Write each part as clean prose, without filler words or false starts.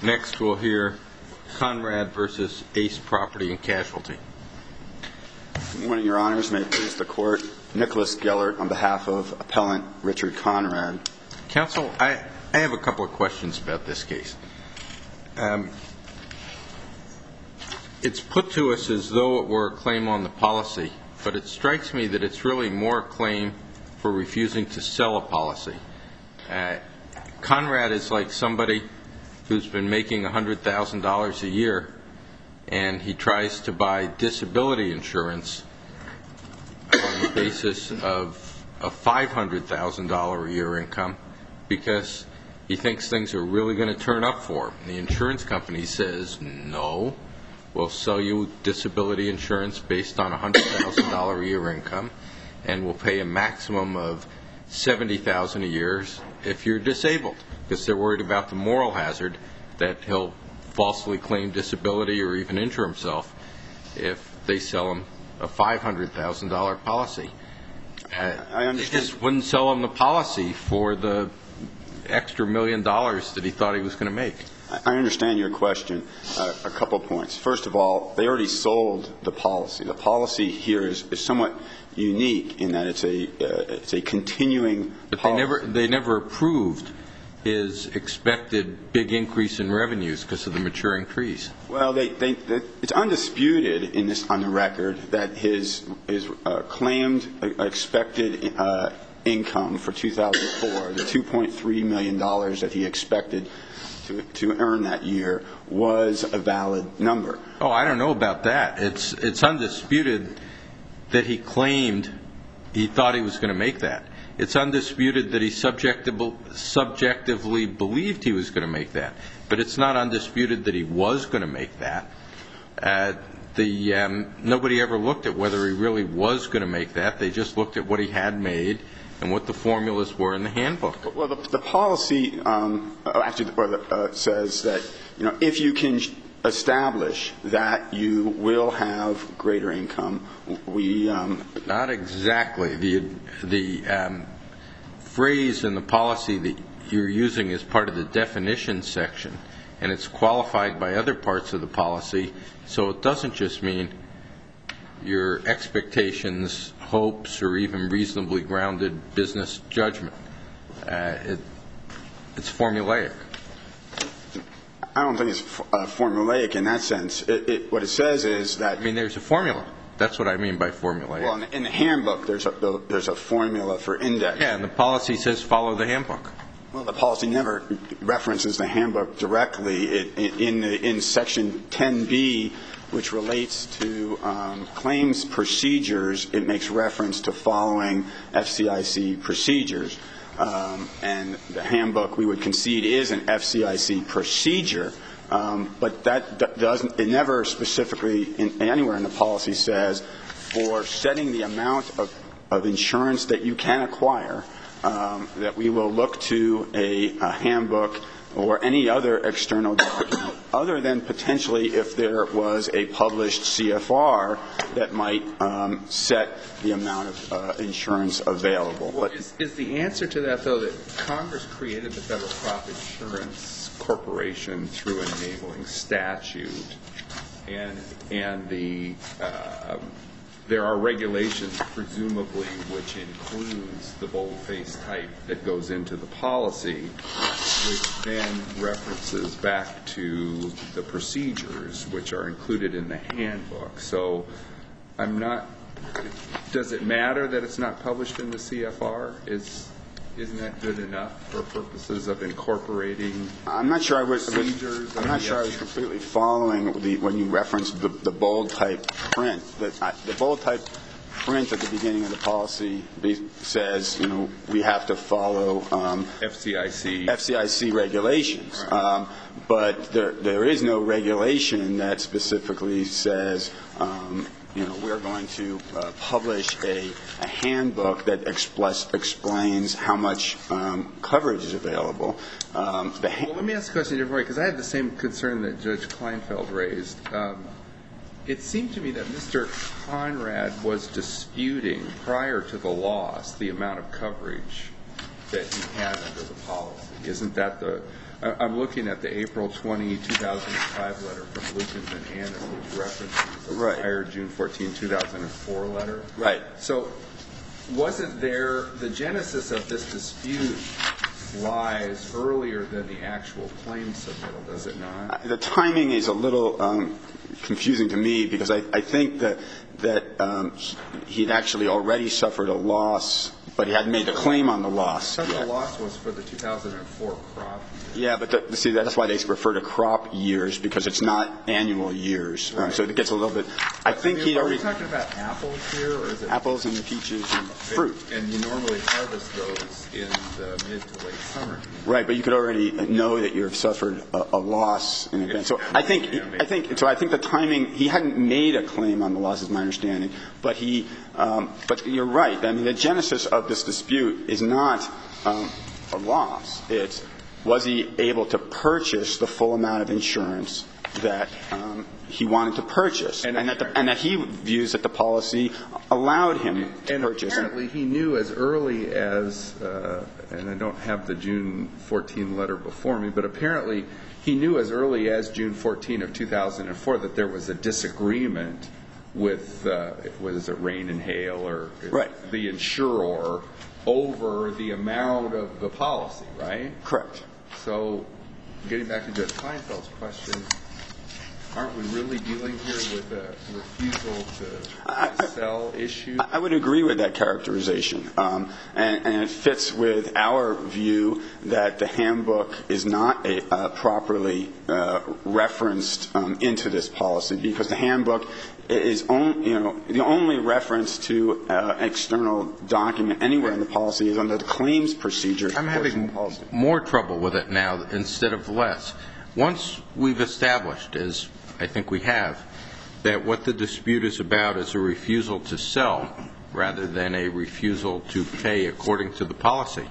Next, we'll hear Conrad versus Ace Property and Casualty. Good morning, Your Honors. May it please the Court. Nicholas Gellert on behalf of Appellant Richard Conrad. Counsel, I have a couple of questions about this case. It's put to us as though it were a claim on the policy, but it strikes me that it's really more a claim for refusing to sell a policy. Conrad is like somebody who's been making $100,000 a year, and he tries to buy disability insurance on the basis of a $500,000 a year income because he thinks things are really going to turn up for him. The insurance company says, no, we'll sell you disability insurance based on a $100,000 a year income, and we'll pay a maximum of $70,000 a year if you're disabled, because they're worried about the moral hazard that he'll falsely claim disability or even injure himself if they sell him a $500,000 policy. I understand. They just wouldn't sell him the policy for the extra $1 million that he thought he was going to make. I understand your question. A couple points. First of all, they already sold the policy. The policy here is somewhat unique in that it's a continuing policy. But they never approved his expected big increase in revenues because of the maturing trees. Well, it's undisputed on the record that his claimed expected income for 2004, the $2.3 million that he expected to earn that year, was a valid number. Oh, I don't know about that. It's undisputed that he claimed he thought he was going to make that. It's undisputed that he subjectively believed he was going to make that. But it's not undisputed that he was going to make that. Nobody ever looked at whether he really was going to make that. They just looked at what he had made and what the formulas were in the handbook. Well, the policy actually says that, if you can establish that you will have greater income, Not exactly. The phrase in the policy that you're using is part of the definition section, and it's qualified by other parts of the policy, so it doesn't just mean your expectations, hopes, or even reasonably grounded business judgment. It's formulaic. I don't think it's formulaic in that sense. What it says is that... I mean, there's a formula. That's what I mean by formulaic. Well, in the handbook, there's a formula for index. Yeah, and the policy says follow the handbook. Well, the policy never references the handbook directly. In Section 10B, which relates to claims procedures, it makes reference to following FCIC procedures. And the handbook, we would concede, is an FCIC procedure, but that doesn't, it never specifically anywhere in the policy says for setting the amount of insurance that you can acquire, that we will look to a handbook or any other external document, other than potentially if there was a published CFR that might set the amount of insurance available. Well, is the answer to that, though, that Congress created the Federal Crop Insurance Corporation through an enabling statute, and there are regulations, presumably, which includes the boldface type that goes into the policy, which then references back to the procedures which are included in the handbook. So does it matter that it's not published in the CFR? Isn't that good enough for purposes of incorporating procedures? I'm not sure I was completely following when you referenced the bold type print. The bold type print at the beginning of the policy says, we have to follow FCIC regulations. Right. But there is no regulation that specifically says, we're going to publish a handbook that explains how much coverage is available. Well, let me ask a question differently, because I had the same concern that Judge Kleinfeld raised. It seemed to me that Mr. Conrad was disputing, prior to the loss, the amount of coverage that he had under the policy. Isn't that I'm looking at the April 20, 2005 letter from Lukens and Annis, which references the prior June 14, 2004 letter. Right. So wasn't there, the genesis of this dispute lies earlier than the actual claim submittal, does it not? The timing is a little confusing to me because I think that he'd actually already suffered a loss, but he hadn't made a claim on the loss. I thought the loss was for the 2004 crop year. Yeah, but see, that's why they refer to crop years, because it's not annual years. Right. So it gets a little bit. I think he'd Are already. we talking about apples here, or is it Apples and peaches and fruit. And you normally harvest those in the mid to late summer. Right, but you could already know that you've suffered a loss in advance. So I think the timing. He hadn't made a claim on the loss, is my understanding. But but you're right. I mean, the genesis of this dispute is not a loss. It's was he able to purchase the full amount of insurance that he wanted to purchase, and that he views that the policy allowed him to purchase. And apparently he knew as early as, and I don't have the June 14 letter before me, but apparently he knew as early as June 14 of 2004 that there was a disagreement with, was it Rain and Hail or right. the insurer over the amount of the policy, right? Correct. So getting back to Judge Kleinfeld's question, aren't we really dealing here with a refusal to sell issue? I would agree with that characterization. And it fits with our view that the handbook is not properly referenced into this policy, because the handbook is the only reference to an external document anywhere in the policy is under the claims procedures. I'm having more trouble with it now instead of less. Once we've established, as I think we have, that what the dispute is about is a refusal to sell rather than a refusal to pay according to the policy,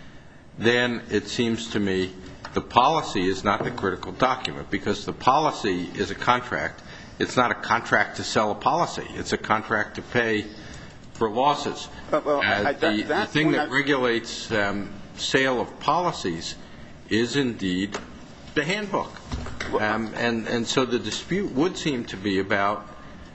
then it seems to me the policy is not the critical document, because the policy is a contract. It's not a contract to sell a policy. It's a contract to pay for losses. The thing that regulates sale of policies is indeed the handbook. And so the dispute would seem to be about,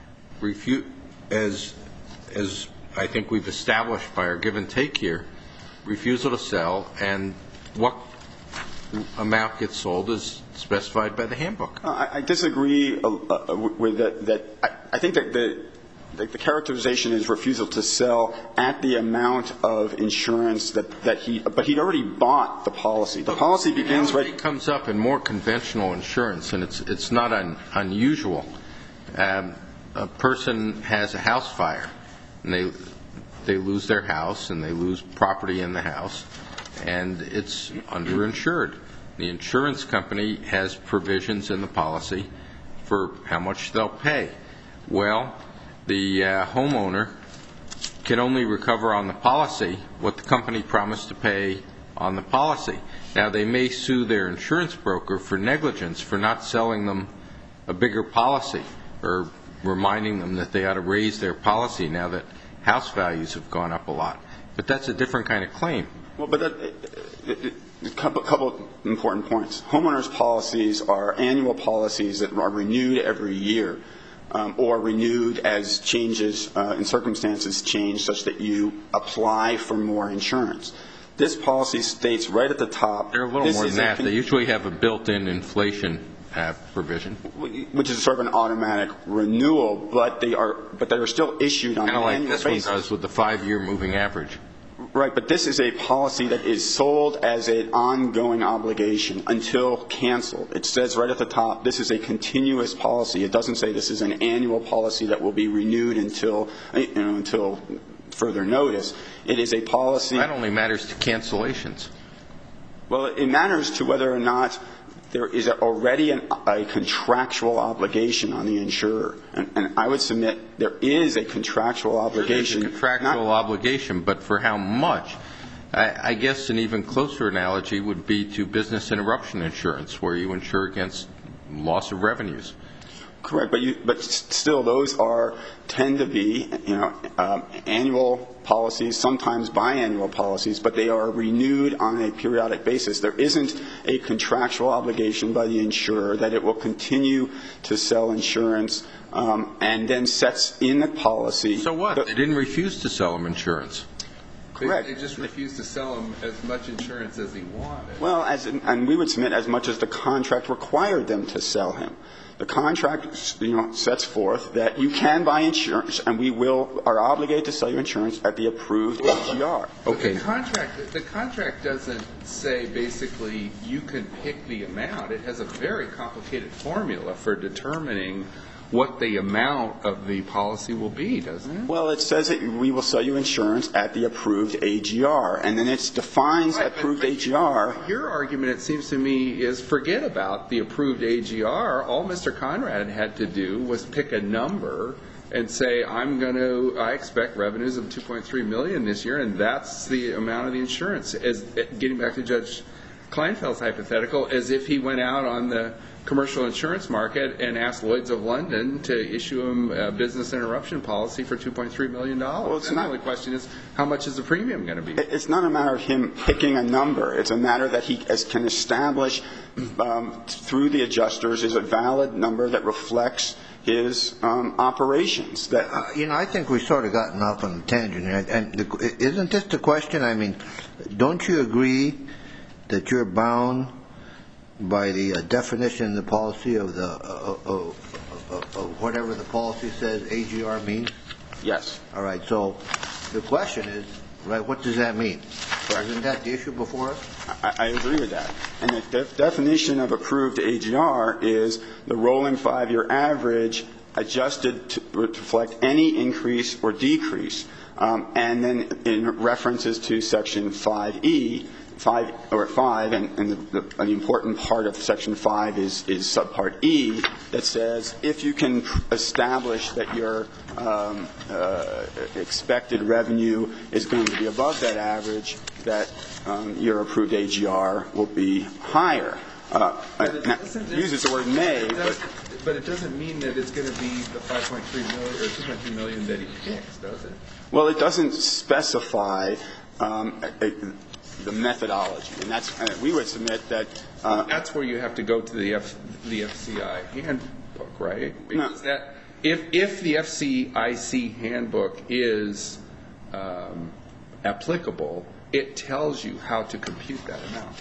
as I think we've established by our give and take here, refusal to sell, and what amount gets sold is specified by the handbook. I disagree with that. I think that the characterization is refusal to sell at the amount of insurance but he'd already bought the policy. The policy begins right. It comes up in more conventional insurance, and it's not unusual. A person has a house fire, and they lose their house, and they lose property in the house, and it's underinsured. The insurance company has provisions in the policy for how much they'll pay. Well, the homeowner can only recover on the policy what the company promised to pay on the policy. Now, they may sue their insurance broker for negligence for not selling them a bigger policy or reminding them that they ought to raise their policy now that house values have gone up a lot. But that's a different kind of claim. Well, but a couple important points. Homeowners' policies are annual policies that are renewed every year, or renewed as changes in circumstances change such that you apply for more insurance. This policy states right at the top. They're a little more than that. They usually have a built-in inflation provision, which is sort of an automatic renewal, but they are still issued on an annual basis. Kind of like this one does with the 5-year moving average. Right, but this is a policy that is sold as an ongoing obligation until canceled. It says right at the top, this is a continuous policy. It doesn't say this is an annual policy that will be renewed until further notice. It is a policy. That only matters to cancellations. Well, it matters to whether or not there is already a contractual obligation on the insurer. And I would submit there is a contractual obligation. There's a contractual obligation, but for how much? I guess an even closer analogy would be to business interruption insurance, where you insure against loss of revenues. Correct, but still, those tend to be, annual policies, sometimes biannual policies, but they are renewed on a periodic basis. There isn't a contractual obligation by the insurer that it will continue to sell insurance and then sets in the policy. So what? They didn't refuse to sell him insurance. Correct. They just refused to sell him as much insurance as he wanted. Well, and we would submit as much as the contract required them to sell him. The contract, sets forth that you can buy insurance, and we are obligated to sell you insurance at the approved AGR. Okay. The contract doesn't say basically you can pick the amount. It has a very complicated formula for determining what the amount of the policy will be, doesn't it? Well, it says that we will sell you insurance at the approved AGR, and then it defines approved AGR. Your argument, it seems to me, is forget about the approved AGR. All Mr. Conrad had to do was pick a number and say, I expect revenues of $2.3 million this year, and that's the amount of the insurance. Getting back to Judge Kleinfeld's hypothetical, as if he went out on the commercial insurance market and asked Lloyd's of London to issue him a business interruption policy for $2.3 million. Well, the only question is, how much is the premium going to be? It's not a matter of him picking a number. It's a matter that he can establish through the adjusters is a valid number that reflects his operations. I think we've sort of gotten off on a tangent here. And isn't this the question? I mean, don't you agree that you're bound by the definition in the policy of whatever the policy says AGR means? Yes. All right. So the question is, right, what does that mean? Isn't that the issue before us? I agree with that. And the definition of approved AGR is the rolling 5-year average adjusted to reflect any increase or decrease. And then in references to Section 5E, 5, and the important part of Section 5 is subpart E that says if you can establish that your expected revenue is going to be above that average, that your approved AGR will be higher. It uses the word may, but it doesn't mean that it's going to be the $5.3 million or $2.3 million that he picks, does it? Well, it doesn't specify the methodology, and we would submit that that's where you have to go to the FCI handbook, right? Because if the FCIC handbook is applicable, it tells you how to compute that amount.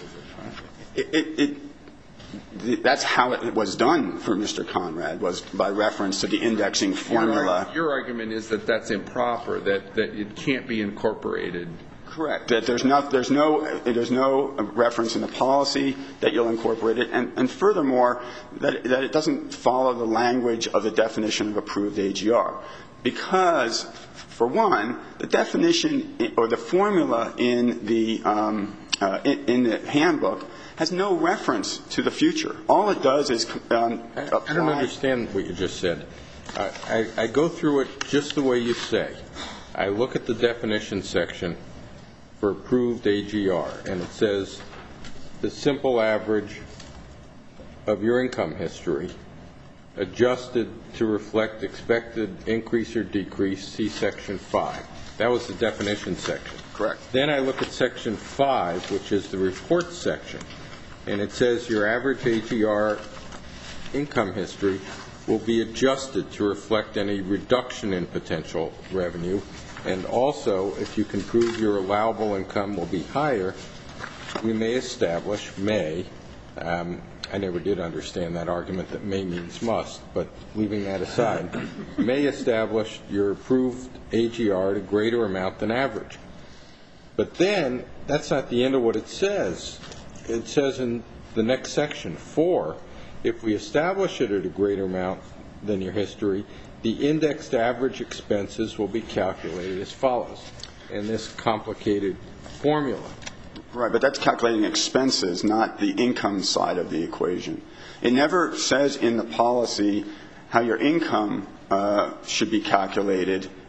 That's how it was done for Mr. Conrad, was by reference to the indexing formula. Your argument is that that's improper, that it can't be incorporated. Correct. That there's no reference in the policy that you'll incorporate it, and furthermore, that it doesn't follow the language of the definition of approved AGR. Because, for one, the definition or the formula in the handbook has no reference to the future. All it does is apply. I don't understand what you just said. I go through it just the way you say. I look at the definition section for approved AGR, and it says the simple average of your income history adjusted to reflect expected increase or decrease, see Section 5. That was the definition section. Correct. Then I look at Section 5, which is the report section, and it says your average AGR income history will be adjusted to reflect any reduction in potential revenue. And also, if you can prove your allowable income will be higher, we may establish, I never did understand that argument that may means must, but leaving that aside, may establish your approved AGR at a greater amount than average. But then, that's not the end of what it says. It says in the next section, 4, if we establish it at a greater amount than your history, the indexed average expenses will be calculated as follows in this complicated formula. Right, but that's calculating expenses, not the income side of the equation. It never says in the policy how your income should be calculated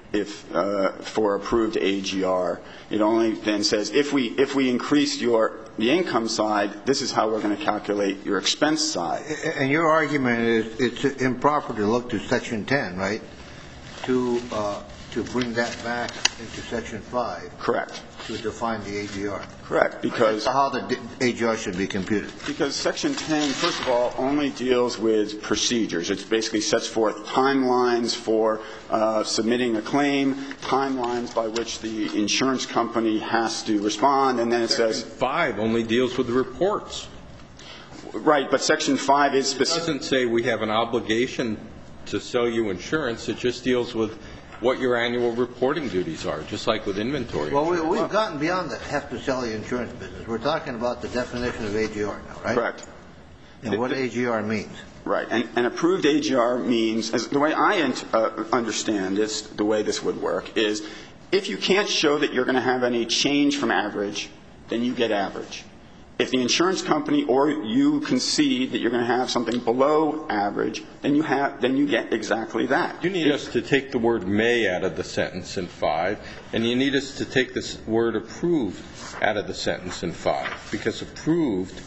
for approved AGR. It only then says if we increase the income side, this is how we're going to calculate your expense side. And your argument is it's improper to look to Section 10, right, to bring that back into Section 5. Correct. To define the AGR. Correct, because how the AGR should be computed. Because Section 10, first of all, only deals with procedures. It basically sets forth timelines for submitting a claim, timelines by which the insurance company has to respond, and then it says Section 5 only deals with the reports. Right, but Section 5 is specific. It doesn't say we have an obligation to sell you insurance. It just deals with what your annual reporting duties are, just like with inventory. Well, we've gotten beyond the have to sell the insurance business. We're talking about the definition of AGR now, right? Correct. And what AGR means. Right. And approved AGR means, the way I understand this, the way this would work, is if you can't show that you're going to have any change from average, then you get average. If the insurance company or you concede that you're going to have something below average, then you get exactly that. You need us to take the word may out of the sentence in 5, and you need us to take this word approved out of the sentence in 5, because approved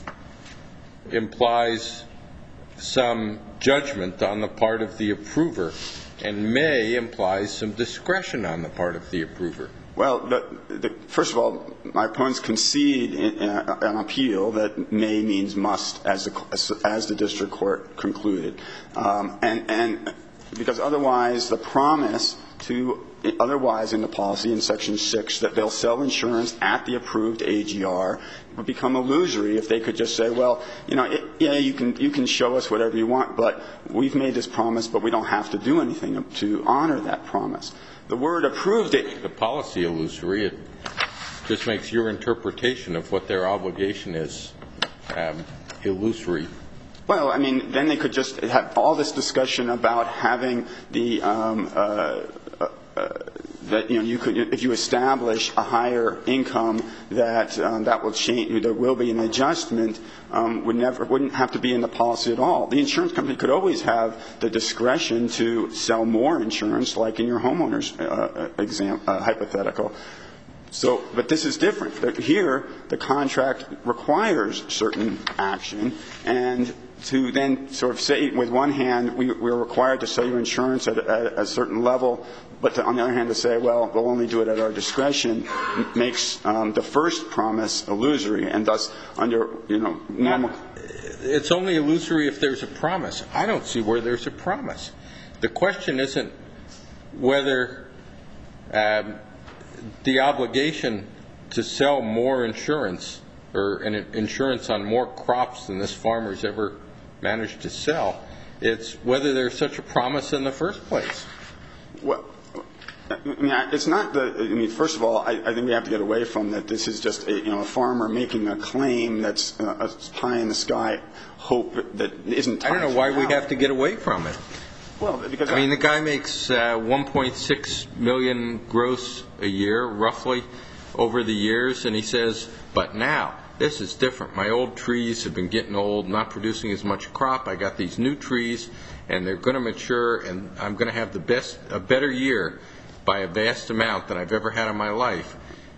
implies some judgment on the part of the approver, and may implies some discretion on the part of the approver. Well, first of all, my opponents concede an appeal that may means must, as the district court concluded, and because otherwise the promise to otherwise in the policy in Section 6 that they'll sell insurance at the approved AGR would become illusory if they could just say, well, you can show us whatever you want, but we've made this promise, but we don't have to do anything to honor that promise. The word approved The policy illusory, it just makes your interpretation of what their obligation is illusory. Well, I mean, then they could just have all this discussion about having the that you could, if you establish a higher income that will change, there will be an adjustment, wouldn't have to be in the policy at all. The insurance company could always have the discretion to sell more insurance, like in your homeowner's hypothetical. So, but this is different. Here, the contract requires certain action, and to then sort of say, with one hand, we're required to sell your insurance at a certain level, but on the other hand, to say, well, we'll only do it at our discretion, makes the first promise illusory, and thus under normal. It's only illusory if there's a promise. I don't see where there's a promise. The question isn't whether the obligation to sell more insurance or an insurance on more crops than this farmer's ever managed to sell. It's whether there's such a promise in the first place. Well, I mean, it's not the. I mean, first of all, I think we have to get away from that. This is just a farmer making a claim that's a pie in the sky hope that isn't. I don't know why we have to get away from it. Well, because I mean, the guy makes $1.6 million gross a year, roughly, over the years, and he says, but now, this is different. My old trees have been getting old, not producing as much crop. I got these new trees, and they're going to mature, and I'm going to have a better year by a vast amount than I've ever had in my life.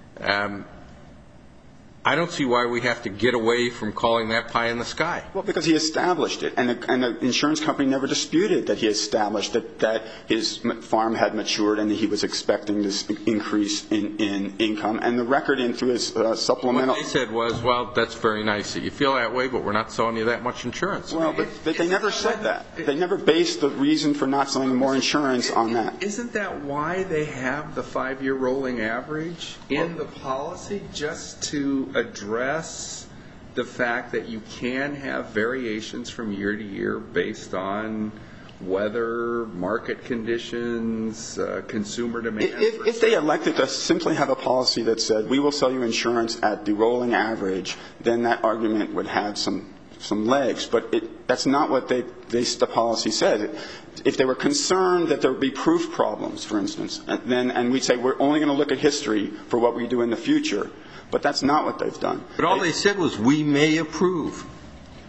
I don't see why we have to get away from calling that pie in the sky. Well, because he established it, and the insurance company never disputed that he established that his farm had matured and that he was expecting this increase in income. And the record through his supplemental. What they said was, well, that's very nice that you feel that way, but we're not selling you that much insurance. Well, but they never said that. They never based the reason for not selling more insurance on that. Isn't that why they have the 5-year rolling average in the policy, just to address the fact that you can have variations from year to year based on weather, market conditions, consumer demand? If they elected to simply have a policy that said we will sell you insurance at the rolling average, then that argument would have some legs. But that's not what the policy said. If they were concerned that there would be proof problems, for instance, and we'd say we're only going to look at history for what we do in the future. But that's not what they've done. But all they said was we may approve.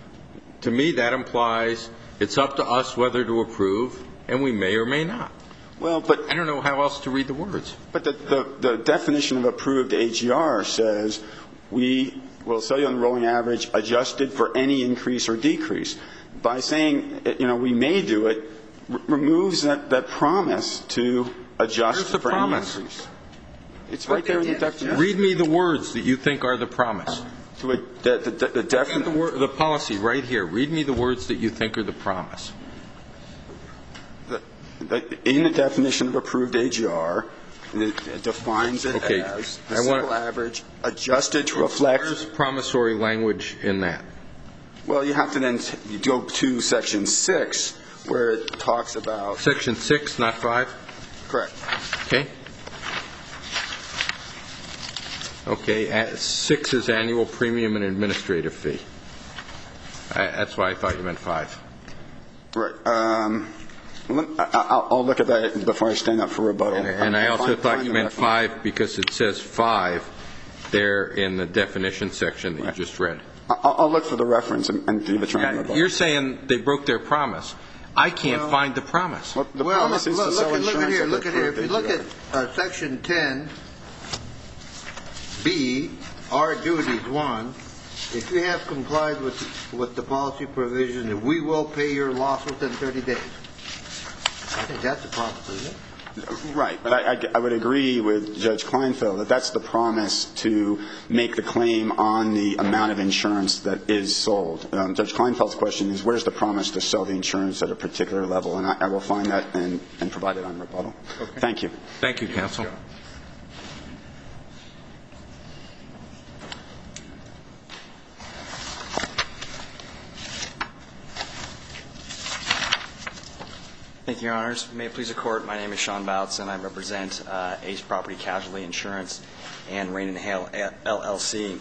To me, that implies it's up to us whether to approve, and we may or may not. Well, but I don't know how else to read the words. But the definition of approved AGR says we will sell you on the rolling average adjusted for any increase or decrease. By saying, we may do it, removes that promise to adjust for any increase. It's right there in the definition. Read me the words that you think are the promise. The policy right here. Read me the words that you think are the promise. In the definition of approved AGR, it defines it as the simple average adjusted to reflect. Where's promissory language in that? Well, you have to then go to Section 6, where it talks about. Section 6, not 5? Correct. Okay. Okay. 6 is annual premium and administrative fee. That's why I thought you meant 5. Right. I'll look at that before I stand up for rebuttal. And I also thought you meant 5 because it says 5 there in the definition section that you just read. I'll look for the reference and give it to rebuttal. You're saying they broke their promise. I can't find the promise. Well, the promise is to sell insurance. Look at here. If you look at Section 10B, our duties 1, if you have complied with the policy provision, we will pay your loss within 30 days. I think that's a promise, isn't it? Right, but I would agree with Judge Kleinfeld that that's the promise to make the claim on the amount of insurance that is sold. Judge Kleinfeld's question is, where's the promise to sell the insurance at a particular level? And I will find that and provide it on rebuttal. Okay. Thank you. Thank you, counsel. Thank you, Your Honors. May it please the Court, my name is Sean Bouts, and I represent Ace Property Casualty Insurance and Rain and Hail LLC.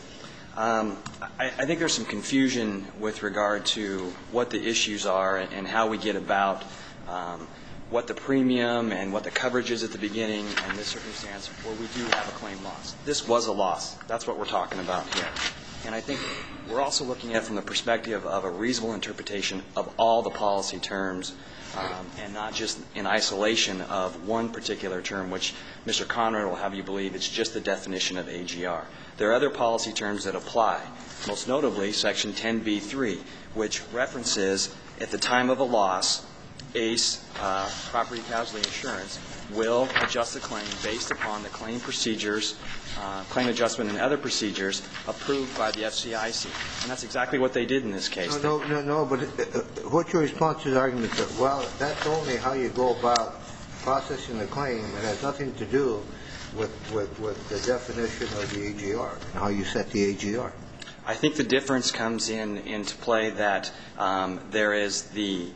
I think there's some confusion with regard to what the issues are and how we get about what the premium and what the coverage is at the beginning in this circumstance where we do have a claim loss. This was a loss. That's what we're talking about here. And I think we're also looking at it from the perspective of a reasonable interpretation of all the policy terms and not just in isolation of one particular term, which Mr. Conrad will have you believe it's just the definition of AGR. There are other policy terms that apply, most notably Section 10B3, which references at the time of a loss, ACE, Property Casualty Insurance, will adjust the claim based upon the claim procedures, claim adjustment and other procedures approved by the FCIC. And that's exactly what they did in this case. No, but what's your response to the argument that, well, that's only how you go about processing the claim. It has nothing to do with the definition of the AGR and how you set the AGR. I think the difference comes into play that there is the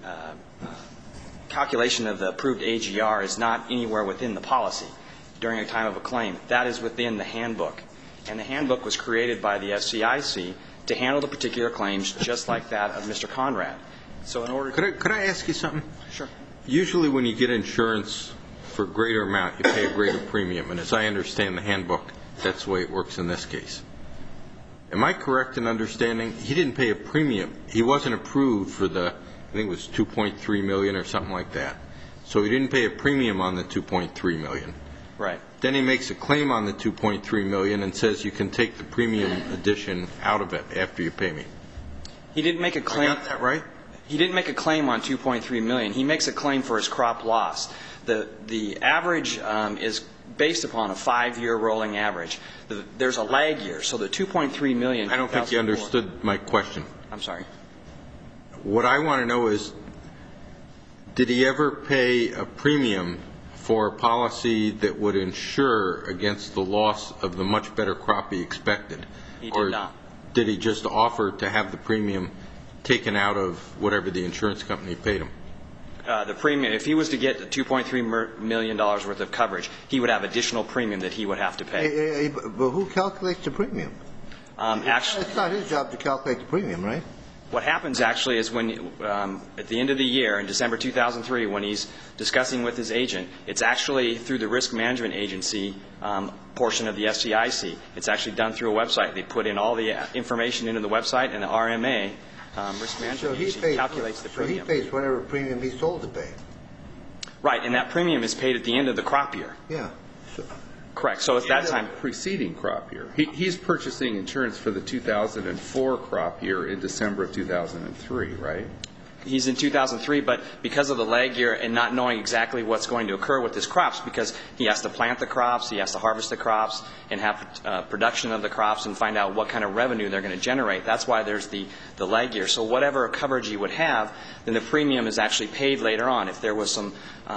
calculation of the approved AGR is not anywhere within the policy during a time of a claim. That is within the handbook. And the handbook was created by the FCIC to handle the particular claims just like that of Mr. Conrad. So in order to... Could I ask you something? Sure. Usually when you get insurance for a greater amount, you pay a greater premium. And as I understand the handbook, that's the way it works in this case. Am I correct in understanding he didn't pay a premium? He wasn't approved for the, I think it was $2.3 million or something like that. So he didn't pay a premium on the $2.3 million. Right. Then he makes a claim on the $2.3 million and says you can take the premium addition out of it after you pay me. He didn't make a claim. I got that right? He didn't make a claim on $2.3 million. He makes a claim for his crop loss. The average is based upon a 5-year rolling average. There's a lag year, so the $2.3 million. I don't think you understood my question. I'm sorry. What I want to know is, did he ever pay a premium for a policy that would insure against the loss of the much better crop he expected? He did not. Or did he just offer to have the premium taken out of whatever the insurance company paid him? The premium, if he was to get the $2.3 million worth of coverage, he would have additional premium that he would have to pay. But who calculates the premium? Actually, it's not his job to calculate the premium, right? What happens actually is when, at the end of the year, in December 2003, when he's discussing with his agent, it's actually through the risk management agency portion of the FCIC. It's actually done through a website. They put in all the information into the website, and the RMA, risk management agency, calculates the premium. So he pays whatever premium he's told to pay. Right, and that premium is paid at the end of the crop year. Yeah. Correct. So at that time, preceding crop year. He's purchasing insurance for the 2004 crop year in December of 2003, right? he's in 2003, but because of the lag year and not knowing exactly what's going to occur with his crops, because he has to plant the crops, he has to harvest the crops, and have production of the crops and find out what kind of revenue they're going to generate. That's why there's the lag year. So whatever coverage he would have, then the premium is actually paid later on. If there was some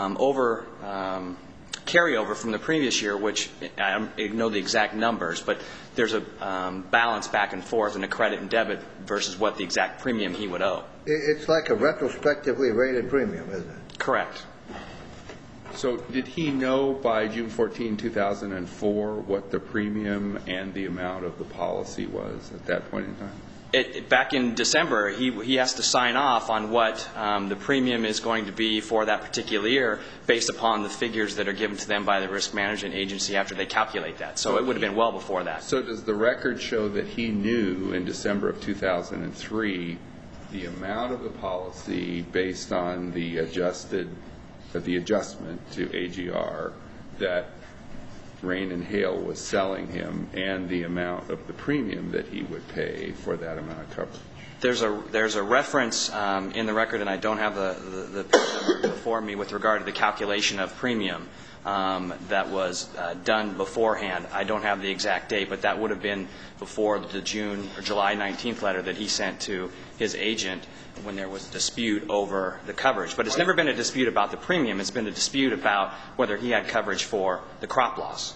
carryover from the previous year, which I don't know the exact numbers, but there's a balance back and forth in a credit and debit versus what the exact premium he would owe. It's like a retrospectively rated premium, isn't it? Correct. So did he know by June 14, 2004 what the premium and the amount of the policy was at that point in time? Back in December, he has to sign off on what the premium is going to be for that particular year based upon the figures that are given to them by the risk management agency after they calculate that. So it would have been well before that. So does the record show that he knew in December of 2003 the amount of the policy based on the adjustment to AGR that Rain and Hail was selling him, and the amount of the premium that he would pay for that amount of coverage? There's a reference in the record, and I don't have the number before me, with regard to the calculation of premium that was done beforehand. I don't have the exact date, but that would have been before the June or July 19th letter that he sent to his agent when there was a dispute over the coverage. But it's never been a dispute about the premium. It's been a dispute about whether he had coverage for the crop loss.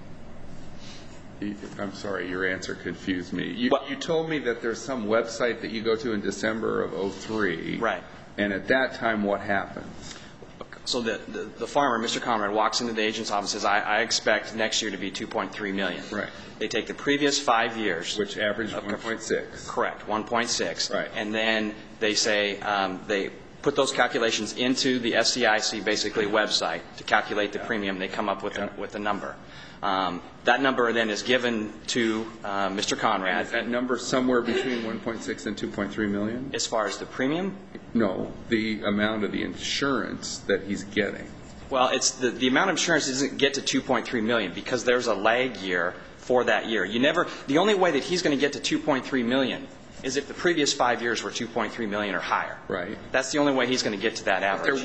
I'm sorry, your answer confused me. You told me that there's some website that you go to in December of 2003. Right. And at that time, what happened? So the farmer, Mr. Conrad, walks into the agent's office and says, I expect next year to be $2.3 million. Right. They take the previous 5 years. Which averaged 1.6. Correct, 1.6. Right. And then they say, they put those calculations into the FCIC, basically, website to calculate the premium. They come up with a number. That number then is given to Mr. Conrad. Is that number somewhere between 1.6 and 2.3 million? As far as the premium? No, the amount of the insurance that he's getting. Well, it's the amount of insurance doesn't get to 2.3 million because there's a lag year for that year. The only way that he's going to get to 2.3 million is if the previous 5 years were 2.3 million or higher. Right. That's the only way he's going to get to that average.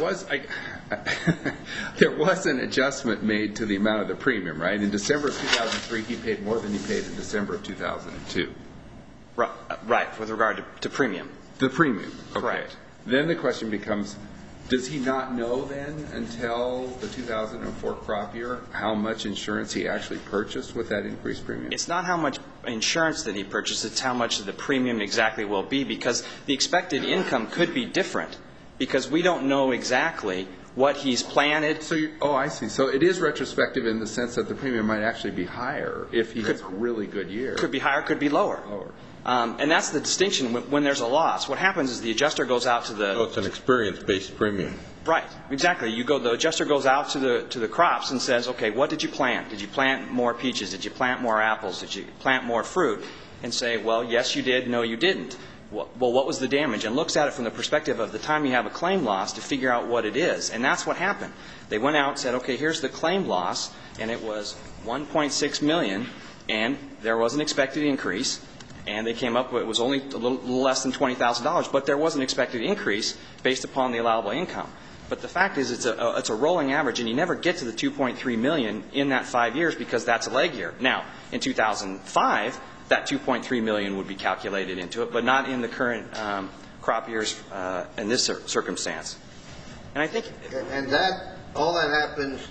There was an adjustment made to the amount of the premium, right? In December of 2003, he paid more than he paid in December of 2002. Right, with regard to premium. The premium. Okay. Correct. Then the question becomes, does he not know then until the 2004 crop year how much insurance he actually purchased with that increased premium? It's not how much insurance that he purchased, it's how much the premium exactly will be, because the expected income could be different because we don't know exactly what he's planted. So I see. So it is retrospective in the sense that the premium might actually be higher if he has a really good year. Could be higher, could be lower. And that's the distinction when there's a loss. What happens is the adjuster goes out to the... So it's an experience-based premium. Right, exactly. The adjuster goes out to the crops and says, okay, what did you plant? Did you plant more peaches? Did you plant more apples? Did you plant more fruit? And say, well, yes, you did. No, you didn't. Well, what was the damage? And looks at it from the perspective of the time you have a claim loss to figure out what it is. And that's what happened. They went out and said, okay, here's the claim loss, and it was $1.6 million, and there was an expected increase. And they came up with, it was only a little less than $20,000, but there was an expected increase based upon the allowable income. But the fact is it's a rolling average, and you never get to the $2.3 million in that 5 years because that's a lag year. Now, in 2005, that $2.3 million would be calculated into it, but not in the current crop years in this circumstance. And I think... And all that happens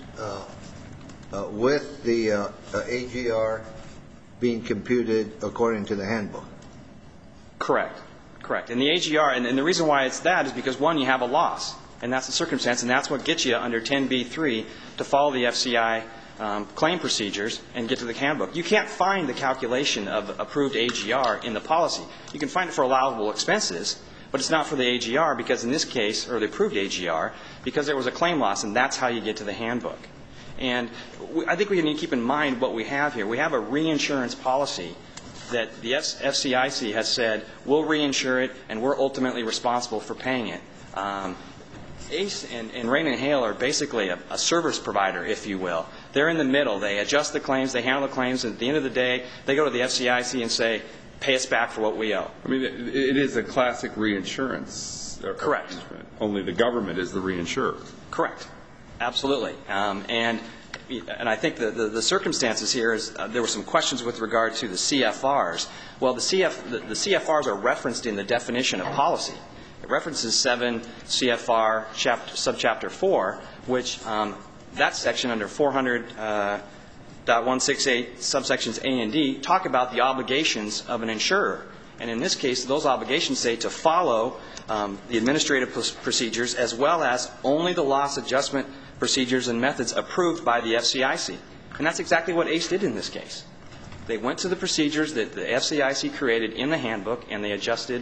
with the AGR being computed according to the handbook. Correct. And the AGR, and the reason why it's that is because, one, you have a loss, and that's the circumstance, and that's what gets you under 10b-3 to follow the FCI claim procedures and get to the handbook. You can't find the calculation of approved AGR in the policy. You can find it for allowable expenses, but it's not for the AGR because in this case, or the approved AGR, because there was a claim loss, and that's how you get to the handbook. And I think we need to keep in mind what we have here. We have a reinsurance policy that the FCIC has said, we'll reinsure it, and we're ultimately responsible for paying it. ACE and Rain and Hail are basically a service provider, if you will. They're in the middle. They adjust the claims, they handle the claims, and at the end of the day, they go to the FCIC and say, pay us back for what we owe. I mean, it is a classic reinsurance. Correct. Only the government is the reinsurer. Correct. Absolutely. And I think the circumstances here is there were some questions with regard to the CFRs. Well, the CFRs are referenced in the definition of policy. It references 7 CFR subchapter 4, which that section under 400.168 subsections A and D talk about the obligations of an insurer. And in this case, those obligations say to follow the administrative procedures as well as only the loss adjustment procedures and methods approved by the FCIC. And that's exactly what ACE did in this case. They went to the procedures that the FCIC created in the handbook, and they adjusted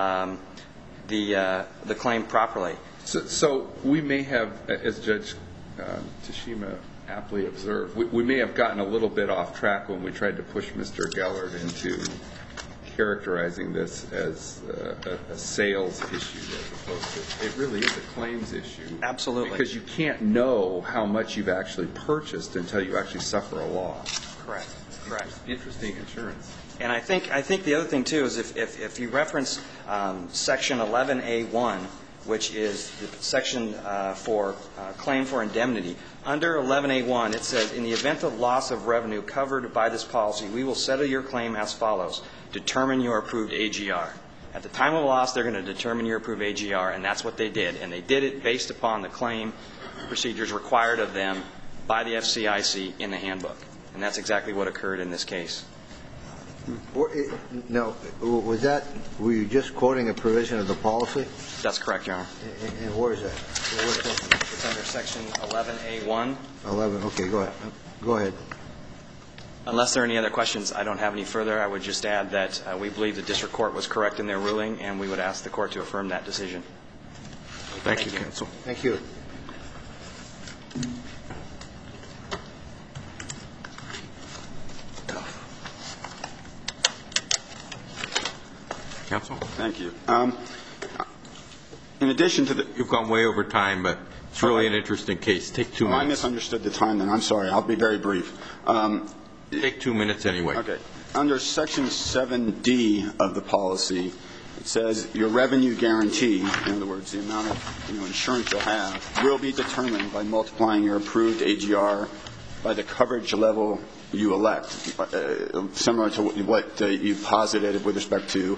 the claim properly. So we may have, as Judge Tashima aptly observed, we may have gotten a little bit off track when we tried to push Mr. Gellert into characterizing this as a sales issue as opposed to, it really is a claims issue. Absolutely. Because you can't know how much you've actually purchased until you actually suffer a loss. Correct. Correct. Interesting insurance. And I think the other thing, too, is if you reference Section 11A1, which is the section for claim for indemnity, under 11A1 it says, in the event of loss of revenue covered by this policy, we will settle your claim as follows. Determine your approved AGR. At the time of loss, they're going to determine your approved AGR, and that's what they did. And they did it based upon the claim procedures required of them by the FCIC in the handbook. And that's exactly what occurred in this case. Now, were you just quoting a provision of the policy? That's correct, Your Honor. And where is that? It's under Section 11A1. 11, okay, go ahead. Go ahead. Unless there are any other questions, I don't have any further. I would just add that we believe the district court was correct in their ruling, and we would ask the court to affirm that decision. Thank you, counsel. Thank you. Counsel? Thank you. In addition to the... You've gone way over time, but it's really an interesting case. Take 2 minutes. I misunderstood the time then. I'm sorry. I'll be very brief. Take 2 minutes anyway. Okay. Under Section 7D of the policy, it says your revenue guarantee, in other words, the amount of insurance you'll have, will be determined by multiplying your approved AGR by the coverage level you elect, similar to what you posited with respect to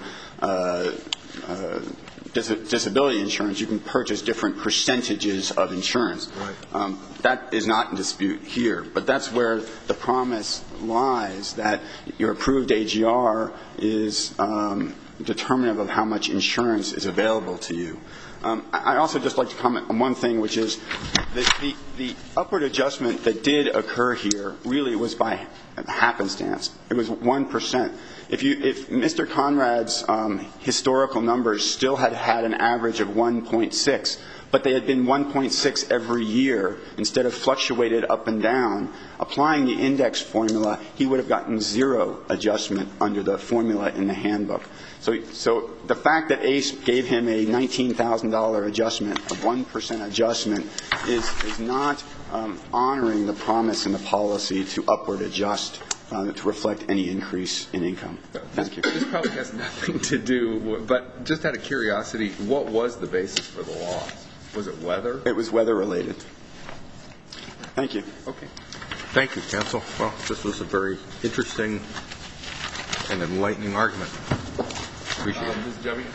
disability insurance. You can purchase different percentages of insurance. Right. That is not in dispute here, but that's where the promise lies, that your approved AGR is determinative of how much insurance is available to you. I also just like to comment on one thing, which is the upward adjustment that did occur here really was by happenstance. It was 1%. If Mr. Conrad's historical numbers still had an average of 1.6, but they had been 1.6 every year instead of fluctuated up and down, applying the index formula, he would have gotten 0 adjustment under the formula in the handbook. So the fact that ACE gave him a $19,000 adjustment, a 1% adjustment, is not honoring the promise in the policy to upward adjust to reflect any increase in income. Thank you. This probably has nothing to do, but just out of curiosity, what was the basis for the loss? Was it weather? It was weather-related. Thank you. Okay. Thank you, counsel. Well, this was a very interesting and enlightening argument. Appreciate it. Ms. W.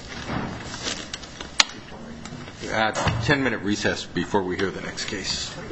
A 10-minute recess before we hear the next case.